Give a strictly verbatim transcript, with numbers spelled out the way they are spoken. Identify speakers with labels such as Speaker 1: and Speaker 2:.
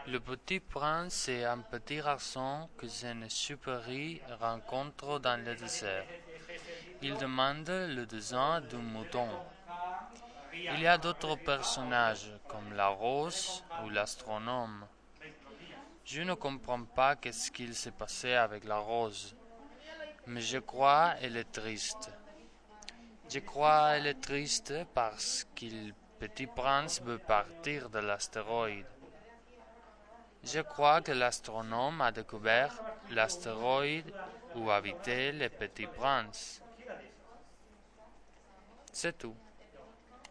Speaker 1: Le Petit Prince est un petit garçon que une chauve-souris rencontre dans le désert. Il demande le dessin d'un mouton. Il y a d'autres personnages, comme la rose ou l'astronome. Je ne comprends pas qu'est-ce qu'il s'est passé avec la rose, mais je crois qu'elle est triste. Je crois qu'elle est triste parce que le Petit Prince veut partir de l'astéroïde. Je crois que l'astronome a découvert l'astéroïde où habitait le Petit Prince. C'est tout.